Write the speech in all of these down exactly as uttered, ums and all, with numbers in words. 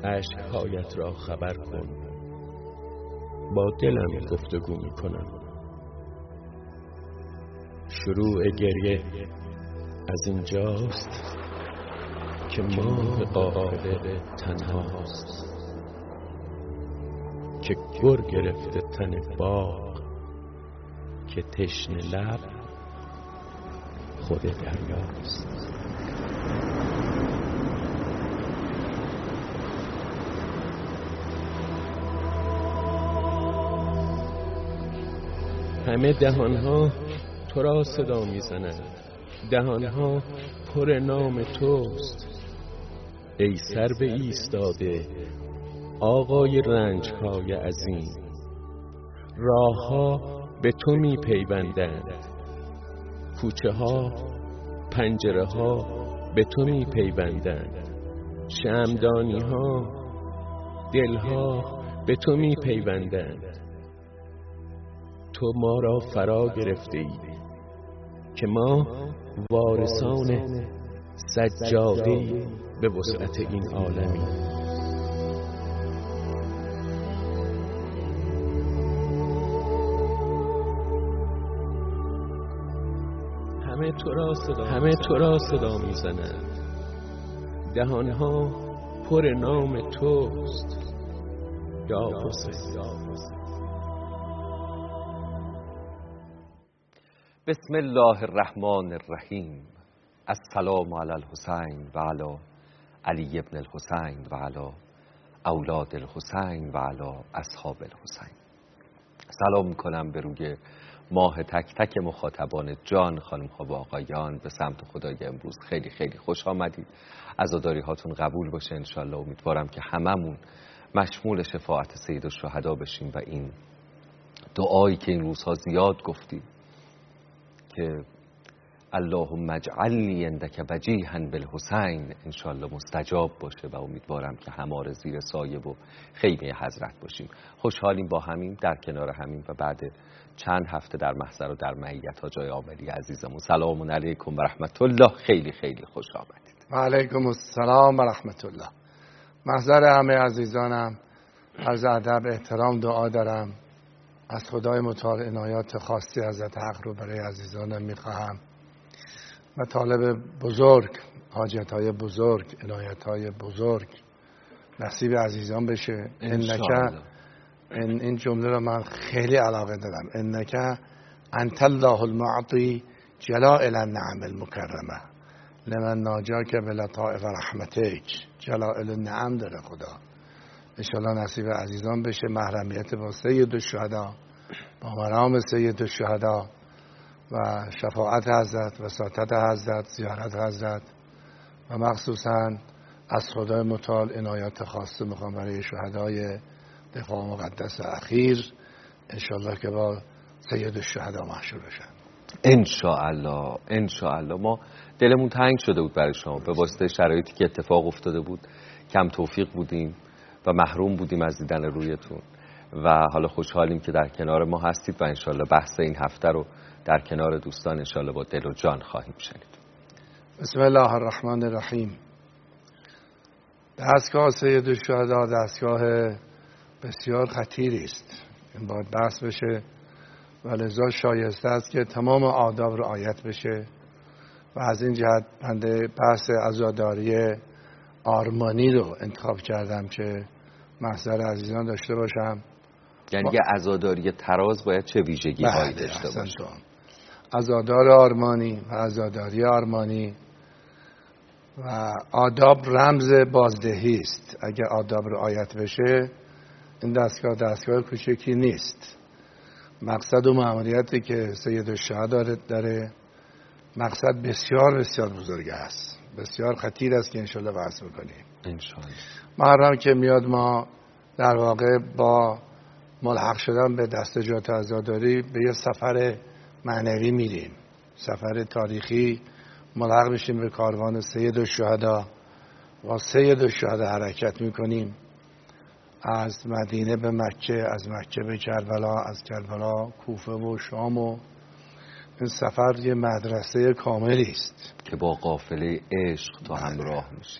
اشک‌هایت را خبر کن. با دلم گفتگو می کنم. شروع گریه از اینجاست که ماه قاهره تنهاست، که گر گرفته تن باغ، که تشنه لب خود دریاست. همه دهانها تو را صدا میزنند، دهانها پر نام توست. ای سر به ایستاده آقای رنج‌های عظیم، راهها به تو می پیوندند، کوچه ها پنجره ها به تو می پیوندند، شمعدانی ها دل ها به تو می پیوندند. تو ما را فرا گرفته ای که ما وارثان سجاده به وسعت این عالمی. همه تو را صدا همه تو را صدا میزنند، دهانها پر نام توست یا حسین. بسم الله الرحمن الرحیم. السلام علی الحسین و علی علی ابن الحسین و علی اولاد الحسین و علی اصحاب الحسین. سلام میکنم به روی ماه تک تک مخاطبان جان، خانم ها و آقایان. به سمت خدای امروز خیلی خیلی خوش آمدید. عزاداری هاتون قبول باشه انشالله. امیدوارم که هممون مشمول شفاعت سید الشهدا بشیم و این دعایی که این روزها زیاد گفتیم که اللهم اجعلنی عندک وجیها بالحسین انشالله مستجاب باشه و امیدوارم که هماره زیر سایه و خیمه حضرت باشیم. خوشحالیم با همین در کنار همین و بعد چند هفته در محضر و در معیت ها جای عاملی عزیزمون. سلام علیکم و رحمت الله. خیلی خیلی خوش آمدید. و علیکم السلام و رحمت الله. محضر همه عزیزانم عرض ادب احترام دعا دارم. از خدای متعال عنایات خاصی حضرت حق رو برای عزیزانم میخواهم و طالب بزرگ، حاجتهای بزرگ، عنایتهای بزرگ نصیب عزیزان بشه. انکه این, این جمله رو من خیلی علاقه دارم. انکه انت الله المعطی جلائل النعم المکرمه لمن ناجاک بلطائف رحمتک. جلائل النعم داره خدا. انشالله نصیب عزیزان بشه. محرمیت با سید الشهدا، با مرام سید الشهدا و شفاعت حضرت، وساطت حضرت، زیارت حضرت و مخصوصا از خدای متعال عنایات خاصه میخوام برای شهدای دفاع مقدس اخیر انشالله که با سید الشهدا محشور بشن انشاءالله. انشاءالله. ما دلمون تنگ شده بود برای شما به واسطه شرایطی که اتفاق افتاده بود. کم توفیق بودیم و محروم بودیم از دیدن رویتون و حالا خوشحالیم که در کنار ما هستید و انشالله بحث این هفته رو در کنار دوستان انشالله با دل و جان خواهیم شنید. بسم الله الرحمن الرحیم. دستگاه سید الشهدا دستگاه بسیار خطیری است. این باید بحث بشه و لذا شایسته است که تمام آداب رعایت بشه و از این جهت بنده بحث عزاداری آرمانی رو انتخاب کردم که محضر عزیزان داشته باشم. یعنی یه عزاداری تراز باید چه ویژگی هایی داشته باشه؟ عزادار آرمانی و عزاداری آرمانی و آداب رمز بازدهی است. اگه آداب رعایت بشه این دستگاه دستگاه کوچکی نیست. مقصد و مأموریتی که سید الشهدا داره مقصد بسیار بسیار بزرگ است، بسیار خطیر است که انشالله بحث میکنیم انشالله. محرم که میاد ما در واقع با ملحق شدن به دستجات عزاداری به یه سفر معنوی میریم، سفر تاریخی. ملحق میشیم به کاروان سید الشهدا و سید الشهدا حرکت میکنیم از مدینه به مکه، از مکه به کربلا، از کربلا کوفه و شام و این سفر یه مدرسه کاملی است که با قافله عشق تا همراه میشید.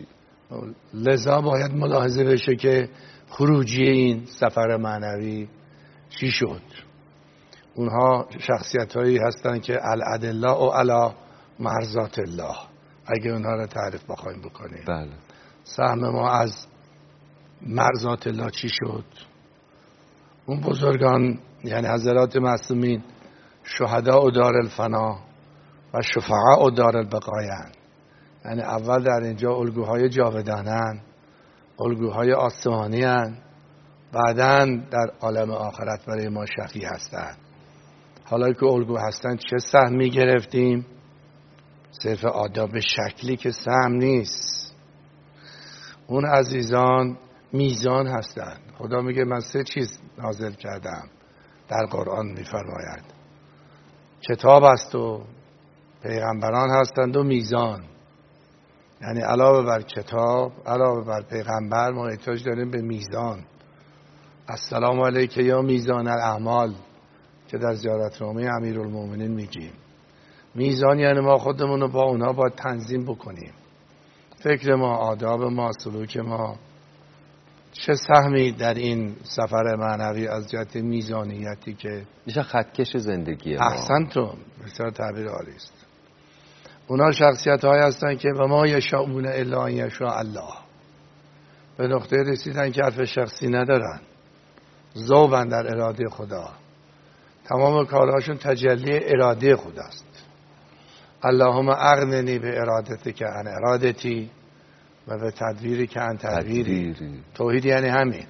لذا باید ملاحظه بشه که خروجی این سفر معنوی چی شد. اونها شخصیت هایی هستن که الادله و علی مرضات الله، اگه اونها رو تعریف بخوایم بکنیم. بله. سهم ما از مرضات الله چی شد؟ اون بزرگان یعنی حضرات معصومین شهدا و دار الفنا و شفعاء و دار البقایان، یعنی اول در اینجا الگوهای جاودانن، الگوهای آسمانی هن، بعداً در عالم آخرت برای ما شفیع هستند. حالا که الگو هستن چه سهمی گرفتیم؟ صرف آداب شکلی که سهم نیست. اون عزیزان میزان هستند. خدا میگه من سه چیز نازل کردم، در قرآن میفرماید کتاب است و پیغمبران هستند و میزان. یعنی علاوه بر کتاب، علاوه بر پیغمبر، ما احتیاج داریم به میزان. السلام علیک یا میزان الاعمال که در زیارتنامه امیرالمومنین میگیم. میزان یعنی ما خودمون رو با اونها باید تنظیم بکنیم. فکر ما، آداب ما، سلوک ما چه سهمی در این سفر معنوی از جهت میزانیتی که میشه خطکش زندگی ما. احسنتم، بسیار تعبیر عالی است. اونا شخصیت های هستن که و ما یشاءون الا ان یشاء الله، به نقطه رسیدن که حرف شخصی ندارن، ذوبن در اراده خدا، تمام کارهاشون تجلی اراده خداست. اللهم اغننی به ارادتی که عن ارادتی و به تدبیری که عن تدبیری. توحید یعنی همین.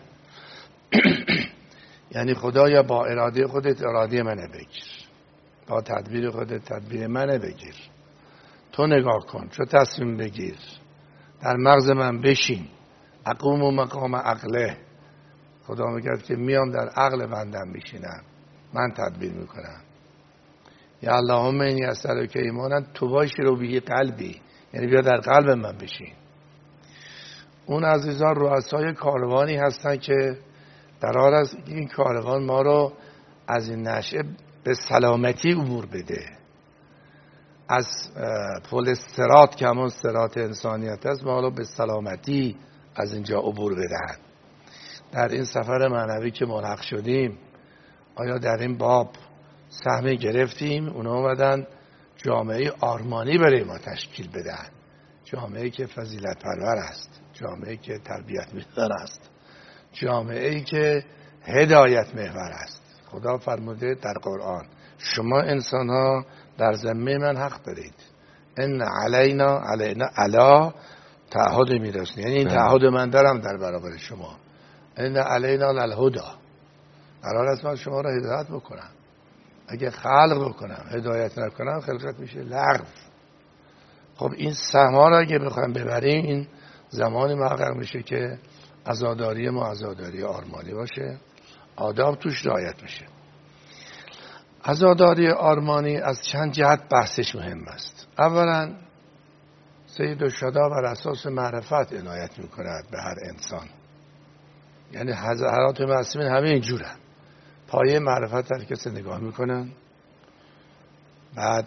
یعنی خدایا با اراده خودت اراده منه بگیر، با تدبیر خودت تدبیر منه بگیر. تو نگاه کن، چو تصمیم بگیر، در مغز من بشین، اقوم و مقام عقله. خدا میگه که میام در عقل بندم بشینم، من تدبیر میکنم. یا اللهم اینی اسألک ایمانا تباشر به قلبی، یعنی بیا در قلب من بشین. اون عزیزان رؤسای کاروانی هستن که قرار است این کاروان ما رو از این نشأه به سلامتی عبور بده، از پل صراط که همون صراط انسانیت است ما رو به سلامتی از اینجا عبور بدن. در این سفر معنوی که ملحق شدیم، آیا در این باب سهمی گرفتیم؟ اونا اومدن جامعه آرمانی برای ما تشکیل بدن، جامعه که فضیلت پرور است، جامعه که تربیت محور است، جامعه که هدایت محور است. خدا فرموده در قرآن شما انسان ها در ذمه من حق دارید. ان علینا علینا علا تعهد میرسید، یعنی این تعهد من دارم در برابر شما. ان علینا للهدی، قرار است من شما را هدایت بکنم. اگه خلق بکنم هدایت نکنم خلقت میشه لغو. خب این سهما را اگه بخوایم ببریم، این زمانی محقق میشه که عزاداری ما عزاداری آرمانی باشه، آداب توش رعایت میشه. عزاداری آرمانی از چند جهت بحثش مهم است. اولا سید الشهدا بر اساس معرفت عنایت میکند به هر انسان، یعنی حضرات معصومین همه اینجورن، پایه معرفت هر کسی نگاه میکنن. بعد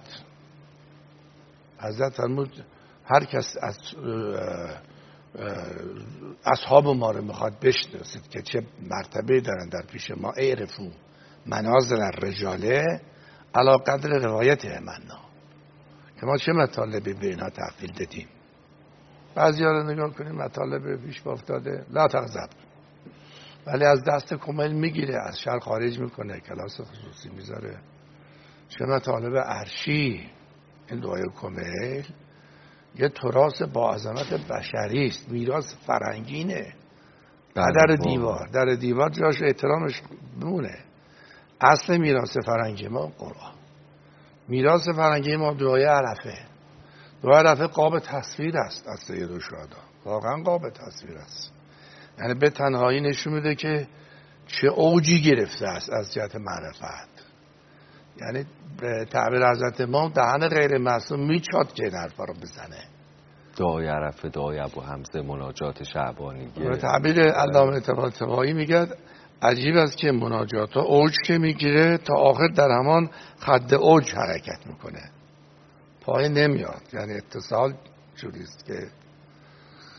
حضرت فرمود هر کس از اصحاب ما رو میخواد بشناسید که چه مرتبه دارن در پیش ما، اعرفو منازل الرجاله علی قدر روایت منا، که ما چه مطالبی به اینها تحویل دادیم. بعضی ها رو نگاه کنیم مطالب پیش افتاده لا تغضب، ولی از دست کمیل میگیره، از شهر خارج میکنه، کلاس خصوصی میذاره. چه مطالب عرشی. این دعای کمیل یه تراث با عظمت بشری است، میراث فرنگینه. در دیوار در دیوار جاش احترامش بمونه. اصل میراث فرنگی ما قرآن، میراث فرنگی ما دعای عرفه. دعای عرفه قاب تصویر است از سید الشهدا، واقعا قاب تصویر است. یعنی به تنهایی نشون میده که چه اوجی گرفته است از جهت معرفت. یعنی به تعبیر حضرت امام دهن غیر معصوم میچاد که این حرفا رو بزنه. دعای عرفه، دعای ابو حمزه، مناجات شعبانیه. به تعبیر علامه طباطبایی میگه عجیب است که مناجات ها اوج که میگیره تا آخر در همان خط اوج حرکت میکنه، پایین نمیاد. یعنی اتصال جوریست که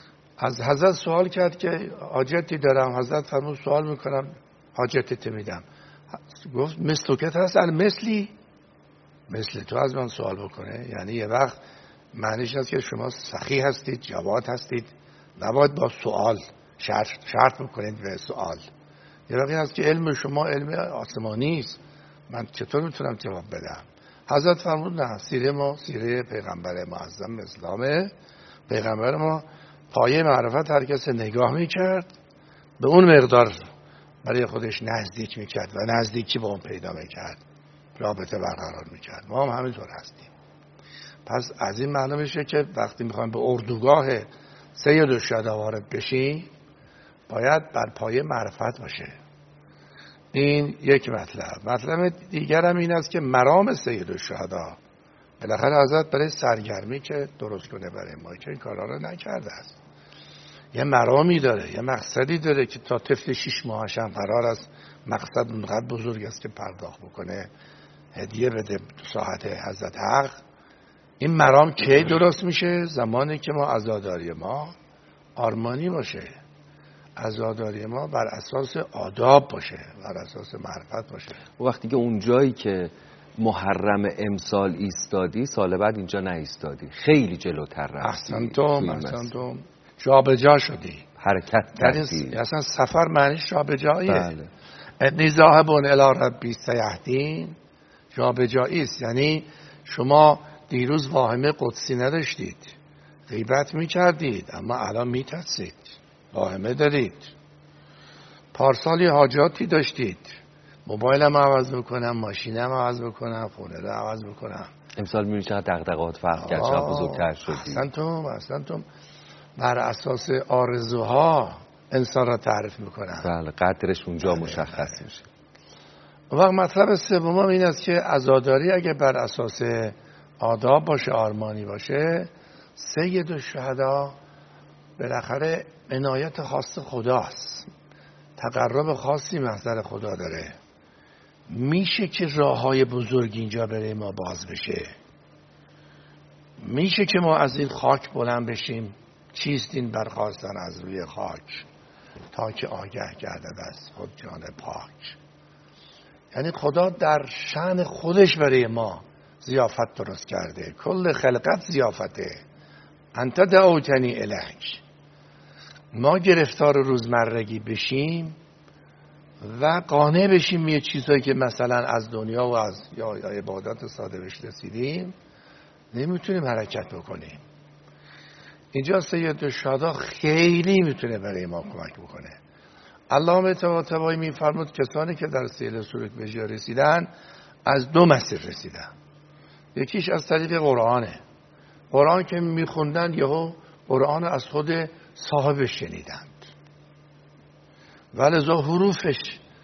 از حضرت سوال کرد که حاجتی دارم. حضرت فرمود سوال میکنم حاجتت میدم. گفت مثلوکت هست مثلی مثل تو از من سوال بکنه. یعنی یه وقت معنیش هست که شما سخی هستید، جواد هستید، نباید با سوال شرط, شرط بکنید به سوال. یه وقتی هست که علم شما علم آسمانی است، من چطور میتونم جواب بدم؟ حضرت فرمود نه، سیره ما سیره پیغمبر معظم اسلامه. پیغمبر ما پایه معرفت هر کس نگاه میکرد به اون مقدار برای خودش نزدیک میکرد و نزدیکی با اون پیدا میکرد، رابطه برقرار میکرد. ما هم همینطور هستیم. پس از این معلوم میشه که وقتی میخوایم به اردوگاه سید الشهدا وارد بشیم باید بر پایه معرفت باشه. این یک مطلب. مطلب دیگر هم این است که مرام سید الشهدا بالاخره حضرت برای سرگرمی که درست کنه برای ما که این کارا رو نکرده است، یه مرامی داره، یه مقصدی داره که تا طفل شیش ماهش هم قرار است مقصد اونقدر بزرگ است که پرداخت بکنه، هدیه بده تو ساعت حضرت حق. این مرام کی درست میشه؟ زمانی که ما عزاداری ما آرمانی باشه، عزاداری ما بر اساس آداب باشه، بر اساس معرفت باشه. وقتی که اون جایی که محرم امسال ایستادی سال بعد اینجا نایستادی، خیلی جلوتر رفتی. احسنتم احسنتم جا به جا شدی، حرکت کردی. اصلا سفر معنیش جا به جاییه. بله. انی ذاهب الی ربی سیهدین، جا به جایی است. یعنی شما دیروز واهمه قدسی نداشتید، غیبت میکردید، اما الان میترسید، واهمه دارید. پارسال حاجاتی داشتید، موبایلم عوض بکنم، ماشینم عوض بکنم، خونه رو عوض بکنم. امسال میبینی چقدر دغدغه‌ات فرق کرد، چقدر بزرگتر شدی. احسنتم احسنتم. بر اساس آرزوها انسان را تعریف میکنن. بله، قدرش اونجا بله مشخص بله. میشه. و وقت مطلب سوم این است که عزاداری اگه بر اساس آداب باشه، آرمانی باشه، سید الشهدا بالاخره عنایت خاص خداست، تقرب خاصی محضر خدا داره. میشه که راه های بزرگ اینجا برای ما باز بشه، میشه که ما از این خاک بلند بشیم. چیست این برخاستن از روی خاک تا که آگه گردد از خود جان پاک؟ یعنی خدا در شأن خودش برای ما ضیافت درست کرده. کل خلقت ضیافته. انت دعوتنی الیک. ما گرفتار روزمرگی بشیم و قانع بشیم یه چیزایی که مثلا از دنیا و از یا, یا عبادت ساده بهش رسیدیم، نمیتونیم حرکت بکنیم. اینجا سید الشهدا خیلی میتونه برای ما کمک بکنه. علامه طباطبایی میفرمود کسانی که در سیل سلوک به جا رسیدن از دو مسیر رسیدن. یکیش از طریق قرآنه. قرآن که میخوندن یهو قرآن از خود صاحبش شنیدند، ولذا حروفش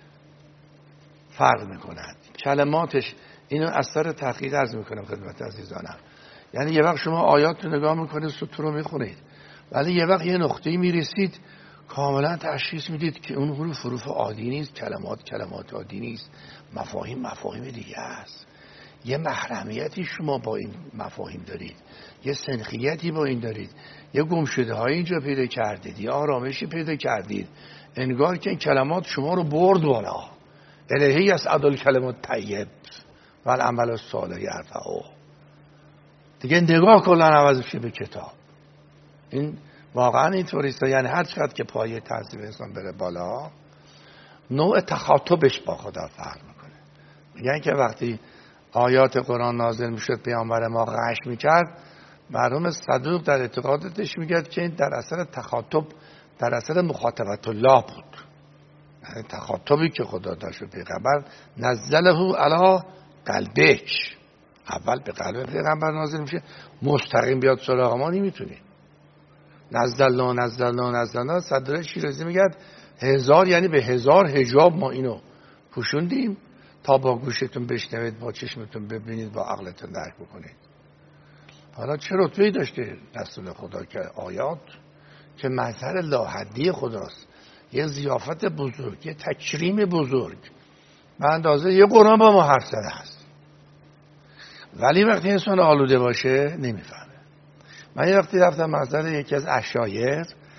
فرق میکنند، کلماتش. اینو اثر تحقیق عرض میکنم خدمت عزیزانم. یعنی یه وقت شما آیات رو نگاه میکنید، سطور رو میخونید، ولی یه وقت یه نقطه‌ای میرسید کاملا تشخیص میدید که اون حروف حروف عادی نیست، کلمات کلمات عادی نیست، مفاهیم مفاهیم دیگه است. یه محرمیتی شما با این مفاهیم دارید، یه سنخیتی با این دارید، یه گمشده های اینجا پیدا کردید، یه آرامشی پیدا کردید، انگار که این کلمات شما رو برد بالا. الهی یصعد الکلمات طیب و العمل الصالح یرفعه. دیگه نگاه کلا عوض میشه به کتاب. این واقعا اینطوریست. یعنی هر چقدر که پایه تهذیب انسان بره بالا، نوع تخاطبش با خدا فرق میکنه. میگن که وقتی آیات قرآن نازل میشد پیامبر ما غش میکرد، مرحوم صدوق در اعتقاداتش میگد که این در اثر تخاطب، در اثر مخاطبت الله بود. یعنی تخاطبی که خدا داشت پیغمبر، نزله علی قلبک، اول به قلب پیغمبر نازل میشه، مستقیم بیاد سراغ ما نمیتونی. نزلنا نزلنا نزلنا. صدر شیرازی میگد هزار، یعنی به هزار حجاب ما اینو پوشوندیم تا با گوشتون بشنوید، با چشمتون ببینید، با عقلتون درک بکنید. حالا چه رتبه‌ای داشته رسول خدا که آیات که مظهر لاحدی خداست، یه ضیافت بزرگ، یه تکریم بزرگ به اندازه یه قرآن با ما حرف زده است. ولی وقتی انسان آلوده باشه نمیفهمه. من یه وقتی رفتم محضر یکی از اشایر،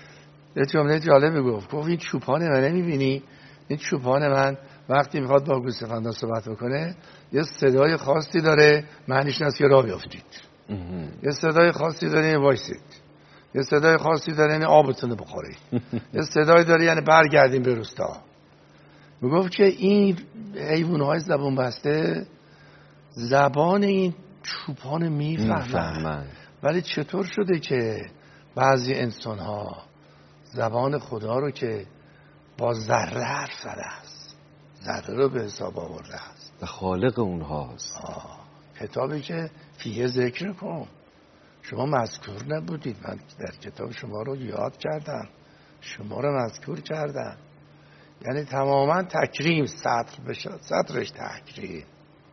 یه جمله جالبی گفت گفت این چوپان من نمیبینی؟ این چوپان من وقتی میخواد با گوسفندا صحبت بکنه یه صدای خاصی داره، معنیش اینه که راه بیافتید. یه صدای خاصی داره یعنی وایسید. یه صدای خاصی داره یعنی آبتون بخورید. یه صدای داره یعنی برگردیم به روستا. میگفت که این حیوانات زبان بسته زبان این چوپان میفهمن، ولی چطور شده که بعضی انسان ها زبان خدا رو که با ذره حرف زده است، ذره رو به حساب آورده است، به خالق اونهاست. آه. کتابی که فیه ذکر کن، شما مذکور نبودید، من در کتاب شما رو یاد کردم، شما رو مذکور کردم. یعنی تماما تکریم، سطر بشه سطرش تکریم.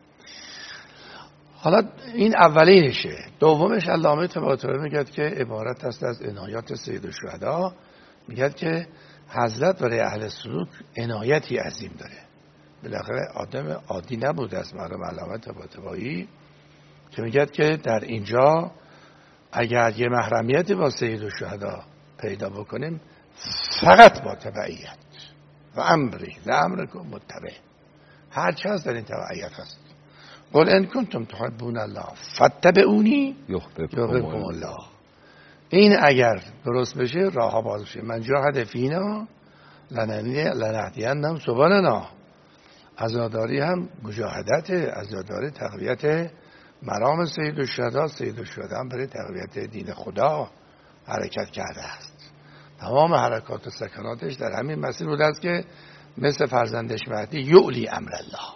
حالا این اولینشه. دومش علامه طباطبایی میگه که عبارت است از عنایات سید الشهدا. میگه که حضرت برای اهل سلوک عنایتی عظیم داره. بالاخره آدم عادی نبود از مرام علامه طباطبایی که میگه که در اینجا اگر یه محرمیتی با سید الشهدا پیدا بکنیم فقط با تبعیت و امری و امرکم متبع، هر چه هست در این تبعیت هست. قل ان کنتم تحبون الله فاتبعونی یحببکم الله. این اگر درست بشه راه ها باز بشه. من جاهد فینا لنهدینهم سبلنا. عزاداری هم مجاهدت، عزاداری تقویت مرام سید الشهدا. سید الشهدا هم برای تقویت دین خدا حرکت کرده است. تمام حرکات و سکناتش در همین مسیر بوده است که مثل فرزندش مهدی یعلی امر الله.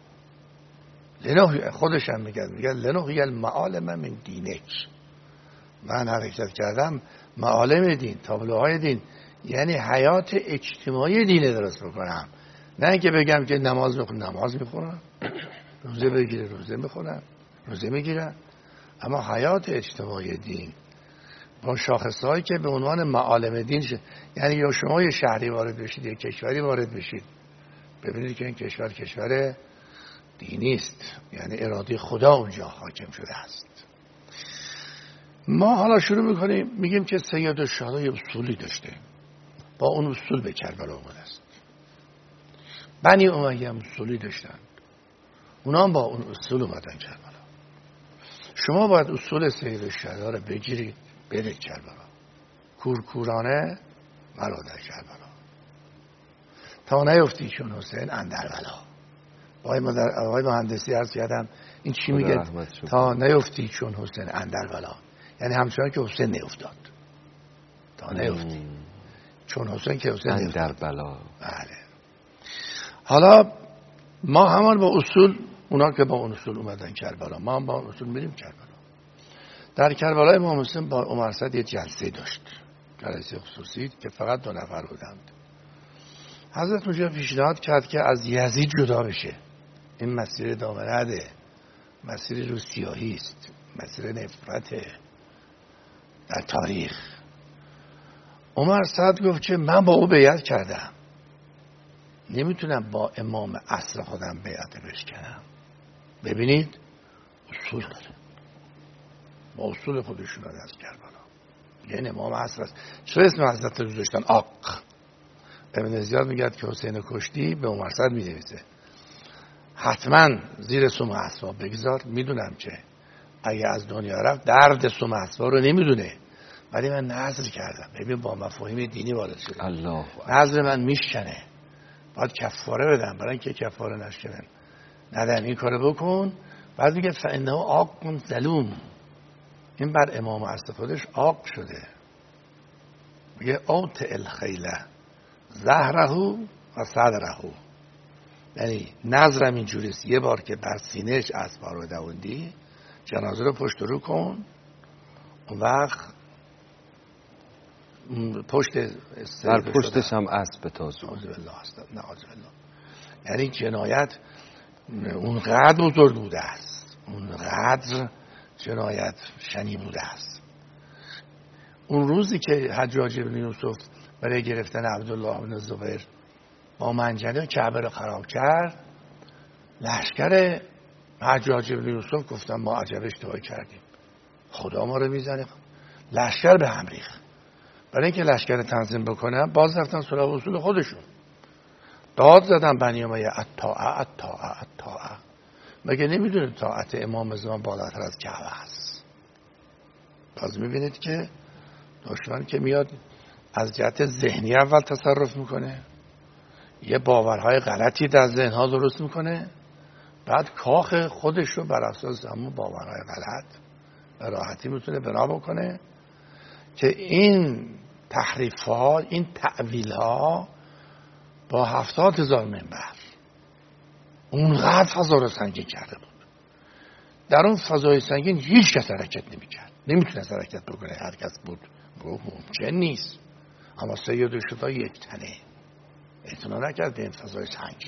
لنوحی خودش هم میگه میگه لنوحی المعالم من دینک. من حرکت کردم معالم دین، تابلوهای دین، یعنی حیات اجتماعی دین درست بکنم. نه اینکه بگم که نماز میخونم نماز میخونم، روزه بگیره روزه میخونم روزه میگیرم، اما حیات اجتماعی دین با شاخصهایی که به عنوان معالم دین شد. یعنی یا شما یه شهری وارد بشید یا کشوری وارد بشید، ببینید که این کشور کشور دینی است، یعنی اراده خدا اونجا حاکم شده است. ما حالا شروع میکنیم میگیم که سید الشهدا یه اصولی داشته، با اون اصول به کربلا اومده است. بنی امیه هم اصولی داشتن، اونا هم با اون اصول اومدن کربلا. شما باید اصول سید الشهدا رو بگیرید برید کربلا. کورکورانه مرا در کربلا تا نیفتی چون حسین اندر بلا. آقای مدر... آقای مهندسی عرض کردم این چی میگه؟ تا نیفتی چون حسین اندر بلا، یعنی همچنان که حسین نیفتاد، تا نیفتی مم. چون حسین که حسین اندر بلا. بله. حالا ما همان با اصول، اونا که با اون اصول اومدن کربلا، ما هم با اون اصول میریم کربلا. در کربلا امام حسین با عمر سعد یه جلسه داشت، جلسه خصوصی که فقط دو نفر بودند. حضرت اونجا پیشنهاد کرد که از یزید جدا بشه. این مسیر ادامه نده، مسیر رو سیاهی است، مسیر نفرته در تاریخ. عمر سعد گفت که من با او بیعت کردم، نمیتونم با امام اصل خودم بیعت بشکنم. ببینید اصول داره، با اصول خودشون داره از کربلا. یعنی امام اصل است. چرا اسم حضرت رو داشتن؟ آق. ابن زیاد میگه که حسین کشتی به عمر سعد می‌نویسه حتما زیر سم اسباب بگذار، میدونم که اگه از دنیا رفت درد سم اسباب رو نمیدونه، ولی من نظر کردم. ببین با مفاهیم دینی وارد شدم، الله نظر من میشکنه، باید کفاره بدم. برای اینکه کفاره نشکنن ندن این کارو بکن. بعد میگه فانه عاق ظلوم، این بر امام اصل خودش عاق شده. میگه اوت الخیله زهره و صدره، یعنی نظرم اینجوریست یه بار که بر سینهش اسب رو دووندی، جنازه رو پشت رو کن، اون وقت پشت بر پشتش هم اسب تازو. نعوذ بالله است، نعوذ بالله. یعنی جنایت اونقدر بزرگ بوده است، اونقدر جنایت شنی بوده است. اون روزی که حجاج بن یوسف برای گرفتن عبدالله بن زبیر با منجنه کعبه رو خراب کرد، لشکر حجاج بن یوسف گفتن ما عجب اشتباه کردیم، خدا ما رو میزنه. لشکر به هم ریخت. برای اینکه لشکر تنظیم بکنن باز رفتن سراغ اصول خودشون، داد زدن بنی امیه الطاعه الطاعه الطاعه. مگه نمیدونه طاعت امام زمان بالاتر از کعبه است؟ باز میبینید که دشمن که میاد از جهت ذهنی اول تصرف میکنه، یه باورهای غلطی در ذهنها درست میکنه، بعد کاخ خودش رو بر اساس همون باورهای غلط به راحتی میتونه بنا بکنه که این تحریف ها، این تعویل ها با هفتاد هزار منبر اونقدر فضا رو سنگین کرده بود. در اون فضای سنگین هیچ کس حرکت نمیکرد، نمیتونه حرکت بکنه. هر کس بود ممکن نیست، اما سید الشهدا یک تنه اعتنا نکرد به این فضای سنگین.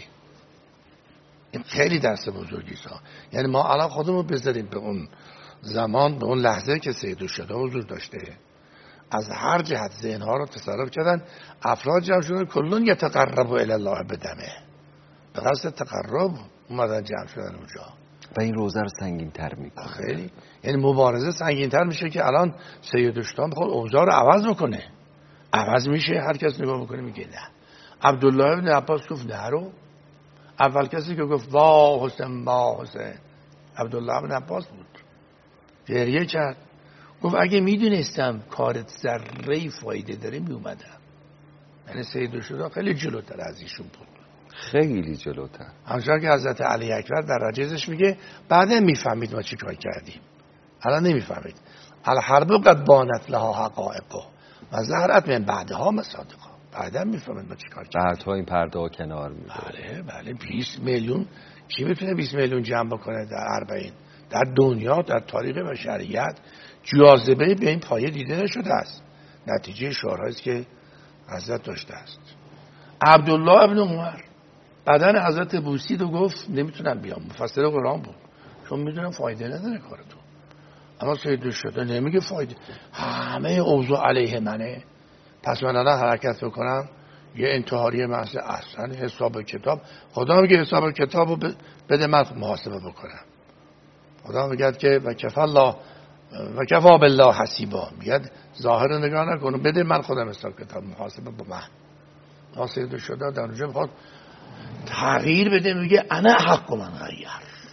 این خیلی درس بزرگی است. یعنی ما الان خودمون بذاریم به اون زمان، به اون لحظه که سید الشهدا حضور داشته، از هر جهت ذهنها رو تصرف کردن، افراد جمع شدن کلون یتقرب الی الله بدمه، به قصد تقرب اومدن جمع شدن اونجا و این روزه رو سنگین تر میکنه. خیلی یعنی مبارزه سنگین تر میشه که الان سید الشهدا میخواد اوضاع رو عوض بکنه. عوض میشه، هر کس نگاه بکنه میگه نه. عبدالله ابن عباس گفت نه رو. اول کسی که گفت وا حسین وا حسین عبدالله ابن عباس بود. گریه کرد، گفت اگه میدونستم کارت ذره فایده داره میومدم. یعنی سید الشهدا خیلی جلوتر از ایشون بود، خیلی جلوتر. همچنان که حضرت علی اکبر در رجزش میگه بعدا میفهمید ما چی کار کردیم، الان نمیفهمید. الحرب قد بانت لها حقائق و ظهرت من بعدها مصادقها. بعدا میفهمید ما چی کار کردیم. بعدها این پرده ها کنار میره. بله بله. بیست میلیون کی میتونه بیست میلیون جمع بکنه در اربعین؟ در دنیا، در تاریخ بشریت جاذبه به این پایه دیده نشده است. نتیجه شعارهایی است که حضرت داشته است. عبدالله ابن عمر بدن حضرت بوسید و گفت نمیتونم بیام، مفسر قرآن بود، چون میدونم فایده نداره کارتون. اما سید الشهدا نمیگه فایده، همه اوضاع علیه منه، پس من الان حرکت بکنم یه انتحاری محض. اصلا حساب کتاب خدا میگه حساب کتاب رو بده من محاسبه بکنم. خدا میگه که و کفا الله و کفا بالله حسیبا، میگه ظاهر رو نگاه نکن، بده من خودم حساب کتاب محاسبه با من. سید الشهدا در اونجا میخواد تغییر بده، میگه انا حق من غیر،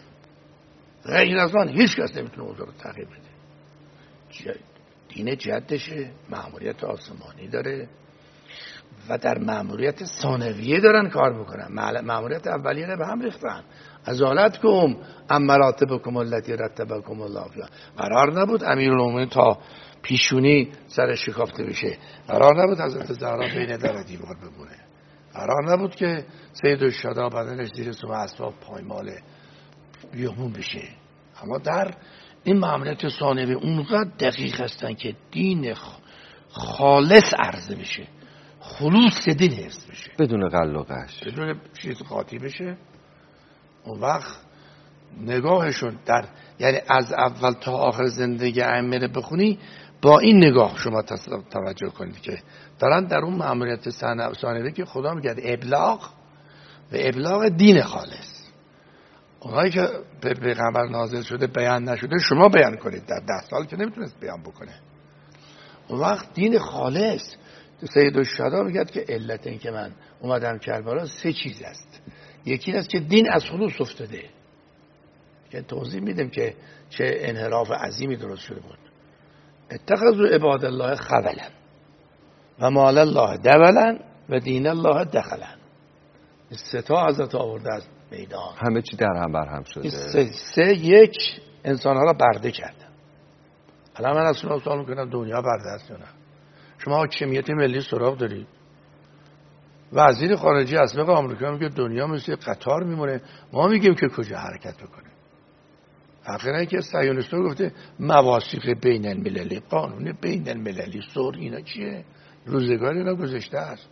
غیر از من هیچ کس نمیتونه اوضاع رو تغییر بده. دین جدشه، مأموریت آسمانی داره و در مأموریت ثانویه دارن کار میکنن. مأموریت اولیه رو به هم ریختن. ازالتکم ام مراتبکم التی رتبکم الله فیها. قرار نبود امیرالمومنین تا پیشونی سر شکافته بشه، قرار نبود حضرت زهرا بین در دیوار بمونه، قرار نبود که سید الشهدا بدنش زیر سم اسباب پایمال بیامون بشه. اما در این مأموریت ثانوی اونقدر دقیق هستن که دین خالص عرضه بشه، خلوص دین حفظ بشه، بدون قل و قش، بدون چیز قاطی بشه. اون وقت نگاهشون در، یعنی از اول تا آخر زندگی ائمه بخونی با این نگاه شما توجه کنید که دارن در اون مأموریت ثانوی که خدا میگه ابلاغ و ابلاغ دین خالص، اونایی که به پیغمبر نازل شده بیان نشده شما بیان کنید. در ده سال که نمیتونست بیان بکنه. اون وقت دین خالص. سید الشهدا میگه که علت این که من اومدم کربلا سه چیز است. یکی این است که دین از خلوص افتاده، که توضیح میدم که چه انحراف عظیمی درست شده بود. اتخذوا عباد الله خولا و مال الله دبلا و دین الله دخلا. سه تا حضرت آورده از میدان، همه چی در هم بر هم شده. سه, سه یک انسان ها را برده کردن. الان من از شما سوال میکنم دنیا برده است یا نه؟ شما حاکمیت ملی سراغ دارید. وزیر خارجه اسبق آمریکا میگه دنیا مثل قطار میمونه، ما میگیم که کجا حرکت بکنه. اخیراً که صهیونیست‌ها گفته مواثیق بین المللی، قانون بین المللی، سور، اینا چیه؟ روزگاری اینا گذشته است.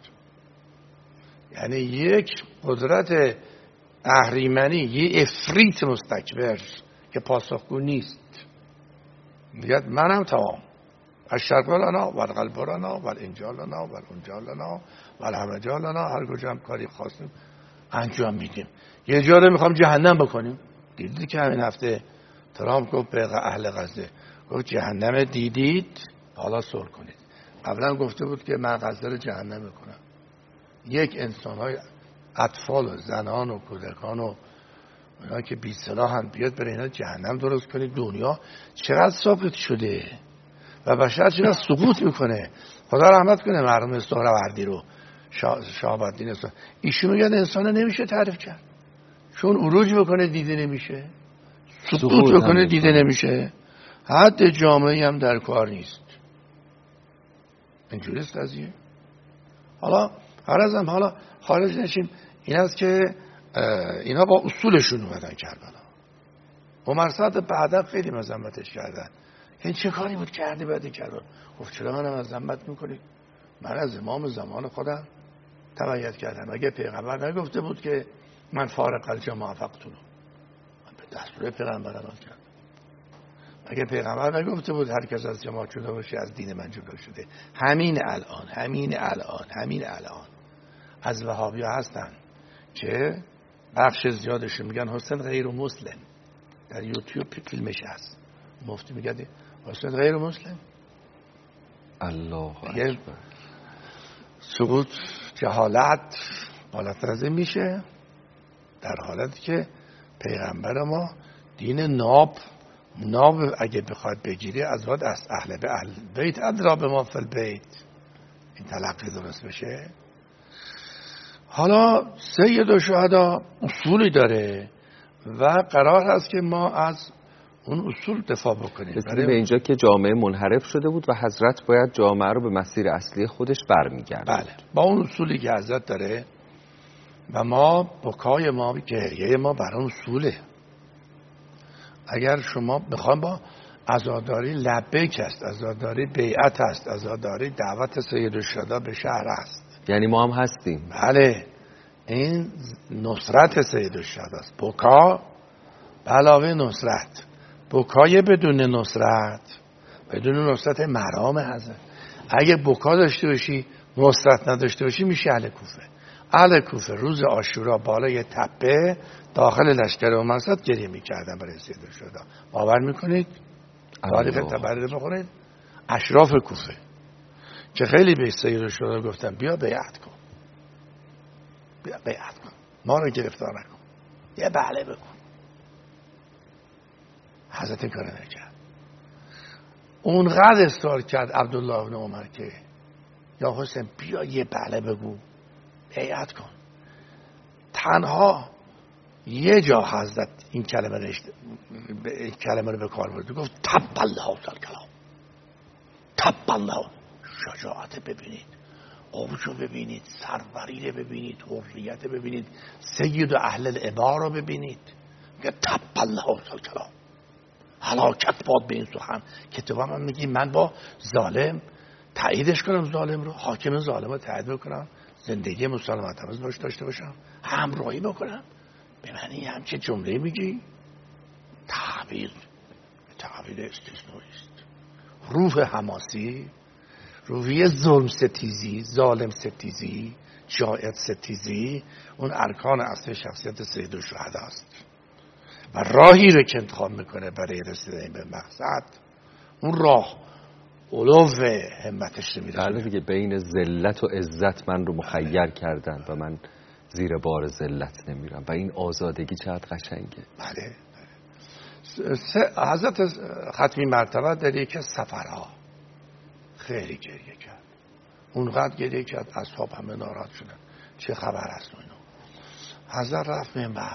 یعنی یک قدرت اهریمنی، یه افریت مستکبر که پاسخگو نیست، میگه منم تمام، الشرق لنا و الغرب لنا و الانجا لنا و الانجا لنا و الهمجا لنا، هر کجا هم کاری خواستیم انجام میدیم. یه جا رو میخوام جهنم بکنیم. دیدید که همین هفته ترامپ گفت به اهل غزه، گفت جهنم دیدید حالا سر کنید. قبلا گفته بود که من قصد جهنم میکنم. یک انسان های اطفال و زنان و کودکان و اونا که بی سلاحن بیاد برای اینا جهنم درست کنید. دنیا چقدر ثابت شده و بشر چقدر سقوط میکنه. خدا رحمت کنه مرحوم سهروردی رو، شهاب الدین سهروردی. ایشون میگن انسان نمیشه تعریف کرد، چون عروج بکنه دیده نمیشه، سقوط بکنه دیده نمیشه، حد جامعه هم در کار نیست. اینجوری است قضیه. حالا عرضم حالا خارج نشیم، این است که اینا با اصولشون اومدن کربلا. عمر سعد بعدا خیلی مذمتش کردن، این چه کاری بود کردی بعد کربلا؟ گفت چرا منم مذمت میکنید؟ من از امام زمان خودم تبعیت کردم. اگه پیغمبر نگفته بود که من فارق الجماعه فقتلو، من به دستور پیغمبر عمل کردم. اگه پیغمبر نگفته بود هر کس از جماعت شده باشه از دین من جدا شده. همین الان همین الان همین الان از وهابیا هستن که بخش زیادشون میگن حسین غیر مسلم. در یوتیوب فیلمش هست، مفتی میگه حسین غیر مسلم. الله اکبر. سقوط جهالت بالاتر از این میشه، در حالتی که پیغمبر ما دین ناب ناب اگه بخواد بگیری از واد از اهل به اهل بیت ادرا به ما فی البیت، این تلقی درست بشه. حالا سید الشهدا اصولی داره و قرار هست که ما از اون اصول دفاع بکنیم. رسیدیم به اینجا که جامعه منحرف شده بود و حضرت باید جامعه رو به مسیر اصلی خودش برمیگرد. بله، با اون اصولی که حضرت داره و ما بکای ما گریه ما بر اون اصوله. اگر شما بخوام با عزاداری لبیک است، عزاداری بیعت است، عزاداری دعوت سید الشهدا به شهر است، یعنی ما هم هستیم. بله، این نصرت سید الشهدا است. بکا به علاوه نصرت، بکای بدون نصرت، بدون نصرت مرام حضرت. اگه بکا داشته باشی نصرت نداشته باشی میشه اهل کوفه. اهل کوفه روز عاشورا بالای تپه داخل لشکر عمر سعد گریه میکردن برای سید الشهدا. باور میکنید؟ تاریخ تبری بخونید. اشراف کوفه که خیلی به سید الشهدا گفتن بیا بیعت کن، بیا بیعت کن، ما رو گرفتار نکن، یه بله بکن. حضرت این کار نکرد. اونقدر اصرار کرد عبدالله بن عمر که یا حسین بیا یه بله بگو، بیعت کن. تنها یه جا حضرت این کلمه رشت این کلمه رو به کار برد، گفت تب الله تعالی کلام، تب الله. شجاعت ببینید، اوج رو ببینید، سروری رو ببینید، حریت ببینید، سید و اهل العبا رو ببینید. میگه تب الله تعالی کلام، هلاکت باد به این سخن. کتاب من میگی من با ظالم تاییدش کنم، ظالم رو، حاکم ظالم رو تایید بکنم، زندگی مسالمت آمیز باش داشته باشم، همراهی بکنم. به معنی همچه جمله میگی؟ تعبیر تعبیر استثنایی است. روح حماسی، روحیه ظلم ستیزی، ظالم ستیزی، جائر ستیزی، اون ارکان اصلی شخصیت سید الشهدا است و راهی رو که انتخاب میکنه برای رسیدن به مقصد، اون راه علو همتش رو میرسونه. بله دیگه، بین ذلت و عزت من رو مخیر کردن و من زیر بار ذلت نمیرم و این آزادگی چقدر قشنگه. بله. حضرت ختمی مرتبه در یکی از سفرها خیلی گریه کرد، اونقدر گریه کرد اصحاب همه ناراحت شدن، چه خبر است اینو. حضرت رفت منبر،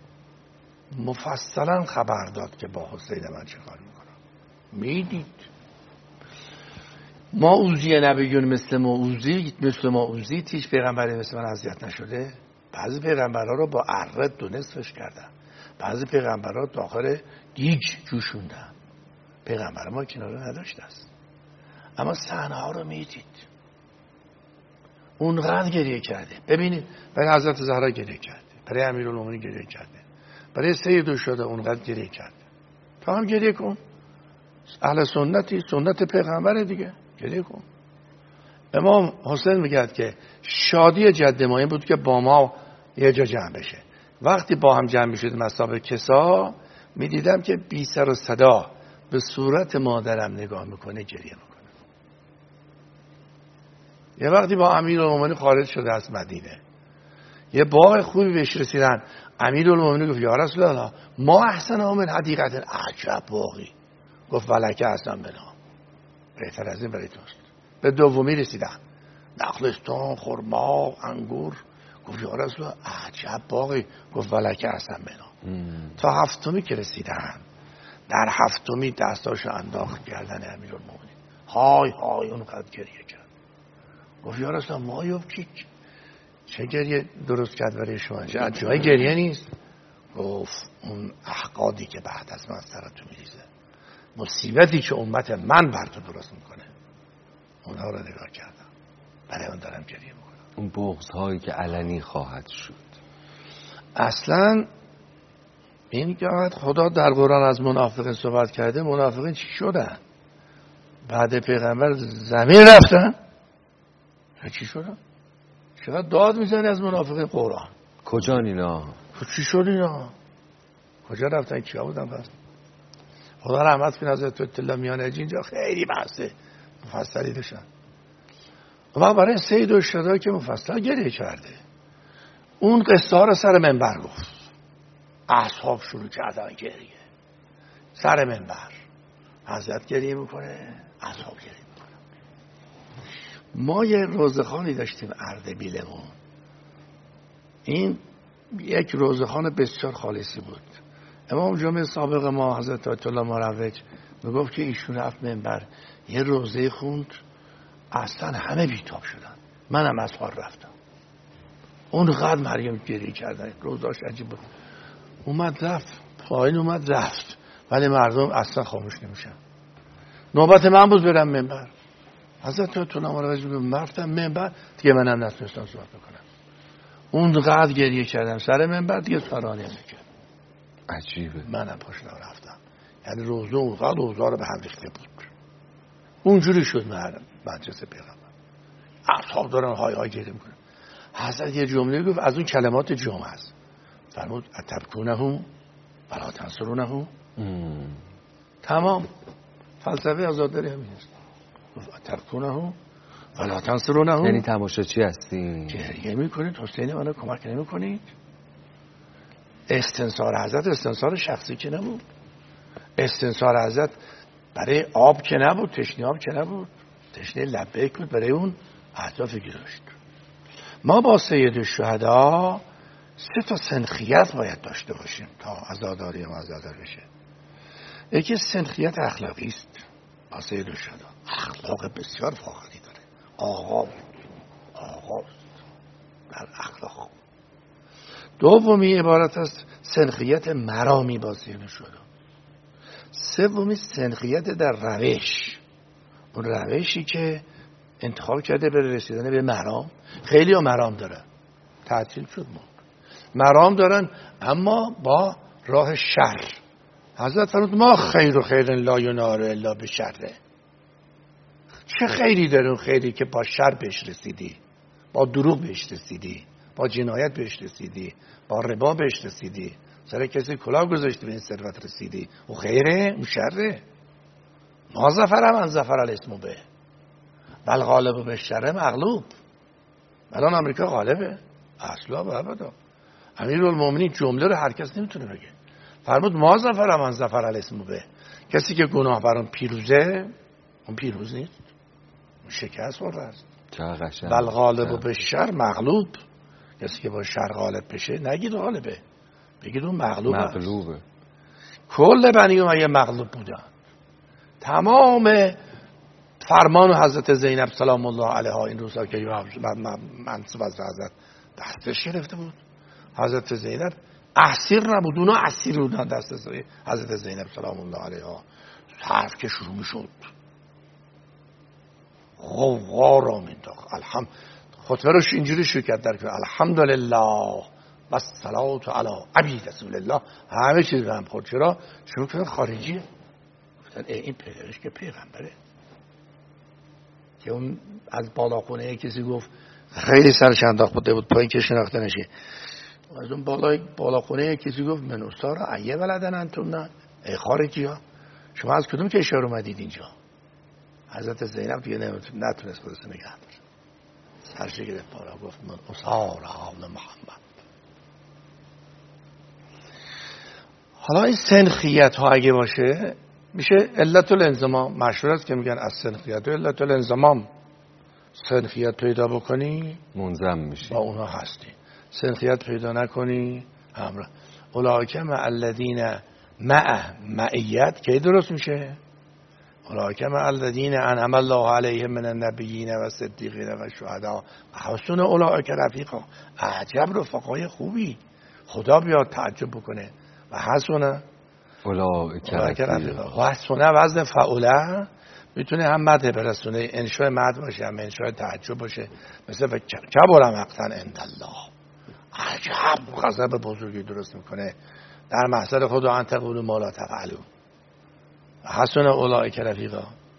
مفصلا خبر داد که با حسین من چه کار میکنم. میدید ما اوزی نبیون مثل ما اوزی مثل ما اوزی هیچ پیغمبری مثل من اذیت نشده. بعضی پیغمبرها رو با اره دو نصفش کردن، بعضی پیغمبرها داخل دیگ جوشوندن. پیغمبر ما کناره نداشته است. اما صحنه ها رو میدید، اونقدر گریه کرده. ببینید برای حضرت زهرا گریه کرده، برای امیرالمومنین گریه کرده، برای سید الشهدا اونقدر گریه کرده. تو هم گریه کن، اهل سنتی، سنت پیغمبر دیگه، گریه کن. امام حسین میگه که شادی جد ما این بود که با ما یه جا جمع بشه. وقتی با هم جمع میشد مصاب کسا، میدیدم که بی سر و صدا به صورت مادرم نگاه میکنه، گریه میکنه. یه وقتی با امیرالمومنین خارج شده از مدینه، یه باغ خوبی بهش رسیدن. امیرالمومنین گفت یا رسول الله ما احسن من حدیقت، عجب باغی. گفت ولکه احسن بنا، بهتر از این برای توست. به دومی رسیدن، نخلستان، خرما، انگور. گفت یا رسول الله عجب باغی. گفت ولکه احسن بنا. تا هفتمی که رسیدن، در هفتمی دستاشو انداخت گردن امیرالمومنین، های های اون قد گریه کرد. گفت یا رسول الله ما یوب کی چه گریه درست کرد برای شما؟ چه جای گریه نیست؟ گفت اون احقادی که بعد از من سرتون میریزه، مصیبتی که امت من بر تو درست میکنه، اونها رو نگاه کردم، برای اون دارم گریه میکنم. اون بغض هایی که علنی خواهد شد. اصلا این که خدا در قرآن از منافقین صحبت کرده، منافقین چی شدن؟ بعد پیغمبر زمین رفتن؟ چی شدن؟ چقدر داد میزنی از منافقین قرآن؟ کجا اینا؟ چی شد اینا؟ کجا رفتن؟ کیا بودن پس؟ خدا رحمت کنه حضرت اطلاع میانجی، اینجا خیلی بحثه مفصلی داشتن. و برای سید و شدا که مفصل گریه کرده، اون قصه ها رو سر منبر گفت. اصحاب شروع کردن گریه سر منبر، حضرت گریه میکنه، اصحاب گریه میکنه. ما یه روزخانی داشتیم اردبیلمون، این یک روزخان بسیار خالصی بود. امام جمعه سابق ما حضرت آیت الله مروج میگفت که ایشون رفت منبر یه روزه خوند، اصلا همه بیتاب شدن. منم از حال رفتم، اون قدر مریم گریه کردن، روزاش عجیب بود. اومد رفت، پایین اومد رفت، ولی مردم اصلا خاموش نمیشن. نوبت من بود برم منبر، حضرت آیت الله مروج میگفت رفتم منبر دیگه منم نتونستم صحبت بکنم. اون قدر گریه کردم سر منبر، دیگه فرا نمیکرد. عجیبه. منم پاشنه رفتم. یعنی روزه اونقدر روزا رو به هم ریخته بود. اونجوری شد مجلس پیغمبر، اصحاب دارن های های گریه میکنن. حضرت یه جمله گفت از اون کلمات جمعه است، فرمود اتبکونه ولا تنصرونه. تمام فلسفه آزاداری همین است. گفت اتبکونه ولا تنصرونه، یعنی تماشاچی هستین، گریه میکنید، حسین منو کمک نمیکنید. استنصار حضرت استنصار شخصی که نبود، استنصار حضرت برای آب که نبود، تشنه آب که نبود، تشنه لبیک بود، برای اون اهدافی که داشت. ما با سید الشهدا سه تا سنخیت باید داشته باشیم تا عزاداری ما عزادار بشه. یکی سنخیت اخلاقی است، با سید الشهدا اخلاق بسیار فاخری داره، آقا آقا در اخلاق. دومی عبارت است سنخیت مرامی با سید الشهدا. سومی سنخیت در روش، اون روشی که انتخاب کرده برای رسیدن به مرام. خیلی ها مرام دارن، تعطیل شد ما مرام دارن اما با راه شر. حضرت فرمود ما خیر و خیر لا ینال الا بشره. چه خیری داره اون خیری که با شر بهش رسیدی، با دروغ بهش رسیدی، با جنایت بهش رسیدی، با ربا بهش رسیدی، سر کسی کلاه گذاشتی به این ثروت رسیدی، او خیره اون شره. ما ظفر من ظفر الاسم به بل غالب به شر مغلوب. الان امریکا غالبه اصلا و ابدا. امیرالمومنین جمله رو هر کس نمیتونه بگه. فرمود ما ظفر من ظفر الاسم به، کسی که گناه برام پیروزه اون پیروز نیست، اون شکست خورده است. بل غالب به شر مغلوب، کسی که با شر غالب بشه نگید غالبه، بگید اون مغلوب مغلوبه. کل بنی امیه مغلوب بودن. تمام فرمان حضرت زینب سلام الله علیها این روزها که منصب از حضرت دستش گرفته بود. حضرت زینب اسیر نبود، اونا اسیر بودن دست حضرت زینب سلام الله علیها. حرف که شروع میشد غوغا را مینداخت. الحمد خطبه روش اینجوری شروع کرد در که الحمدلله و الصلاه علی ابی رسول الله، همه چیز به هم خورد. چرا؟ شروع کردن خارجیه، گفتن این پدرش که پیغمبره. که اون از بالاخونه کسی گفت خیلی سرش انداخت بوده بود پایین که شناخته نشه. از اون بالای بالاخونه کسی گفت من استارا ایه ولدن انتم نه، ای خارجی ها شما از کدوم کشور اومدید اینجا؟ حضرت زینب دیگه نتونست خودش نگه داره. سرش گرفت بالا گفت من اصار حال محمد. حالا این سنخیت ها اگه باشه میشه علت الانضمام. مشهور است که میگن از سنخیت و علت الانضمام. سنخیت پیدا بکنی منضم میشی، با اونها هستی. سنخیت پیدا نکنی همراه. اولئک مع الذین مع معیت کی درست میشه؟ اولئک مع الذین انعم الله علیهم من النبیین و صدیقین و شهدا و حسن اولئک رفیقا. عجب رفقای خوبی. خدا بیاد تعجب بکنه. و حسن اولئک رفیقا. و حسن وزن فعوله میتونه هم مدح برسونه، انشاء مدح باشه، هم انشاء تعجب باشه. مثل کبر مقتا عند الله. عجب غضب بزرگی درست میکنه در محضر خدا. ان تقولوا ما لا تفعلون. حسن اولئک رفیقا.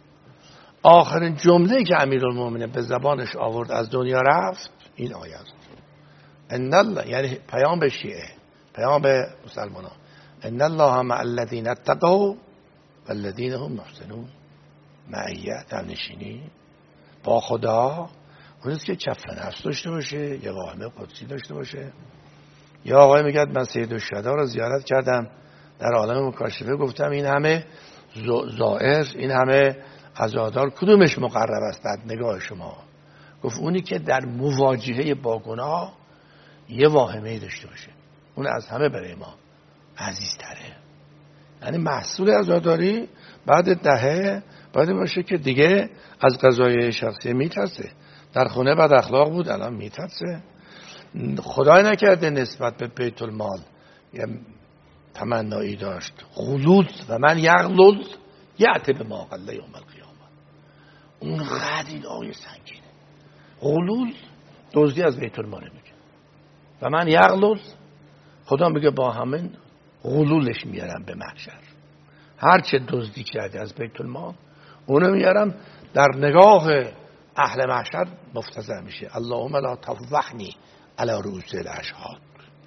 آخرین جمله که امیرالمومنین به زبانش آورد از دنیا رفت این آیه است. ان الله، یعنی پیام به شیعه، پیام به مسلمانان. ان الله مع الذین اتقوا والذین هم محسنون. معیت هم نشینی با خدا اونیست که کف نفس داشته باشه، یه واهمه قدسی داشته باشه. یا آقای میگه من سیدالشهدا رو زیارت کردم در عالم مکاشفه، گفتم این همه زائر، این همه عزادار کدومش مقرب است در نگاه شما؟ گفت اونی که در مواجهه با گناه یه واهمه داشته باشه، اون از همه برای ما عزیزتره. یعنی محصول عزاداری بعد دهه باید باشه که دیگه از قضایای شخصی میترسه. در خونه بد اخلاق بود، الان میترسه. خدای نکرده نسبت به بیت المال یه تمنایی داشت، غلوظ و من یغلظ یأتی بما قل یوم القیامه. اون قدر این آیه سنگینه. غلوظ دزدی از بیت المال میگه و من یغلظ، خدا میگه با همین غلولش میارم به محشر. هر چه دزدی کرده از بیت المال اونو میارم در نگاه اهل محشر مفتضح میشه. اللهم لا تفضحنی علی رؤوس الاشهاد.